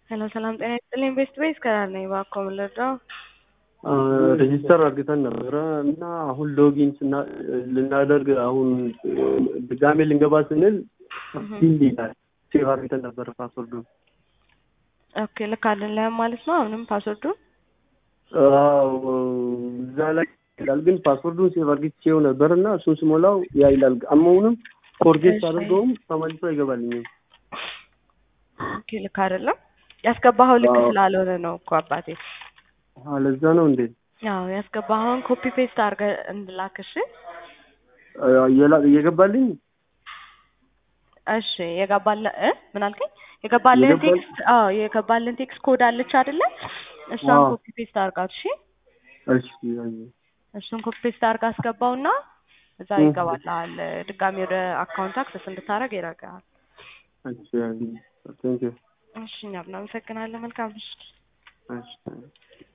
Hello, salam ጤና ይስጥልኝ ቤስት ቤስ ከራር ነኝ እባክዎ ምን ልርዳው? ሬጂስተር አድርገን ነበረ እና አሁን ሎጊን ልናደርግ አሁን ድጋሜ ልንገባ ስንል ፊልድ ይላል። ሴቭ አድርገን ነበረ ፓስወርዱን። ኦኬ ልክ አይደለም ማለት ነው። አሁንም ፓስወርዱን እዛ ላይ ይላል፣ ግን ፓስወርዱን ሴቭ አድርጌው ነበርና እሱን ስሞላው ያ ይላል። አሁንም ፎርጌት አድርገውም ተመልሶ አይገባልኝም። ኦኬ ልክ አይደለም። ያስገባኸው ልክ ስላልሆነ ነው እኮ አባቴ። ለዛ ነው እንዴ? ያው ያስገባኸውን ኮፒ ፔስት አድርገህ እንድላክሽ። የገባልኝ እሺ ምን አልከኝ? የገባልን ቴክስት የገባልን ቴክስት ኮድ አለች አይደለ? እሷን ኮፒ ፔስት አድርጋት። እሺ እሱን ኮፒ ፔስት አድርጋ አስገባውና እዛ ይገባልሃል። ድጋሚ ወደ አካውንት አክሰስ እንድታረግ ይረጋል። እሺ ቴንክ ዩ። እሺ እናመሰግናለን። መልካም ምሽት። እሺ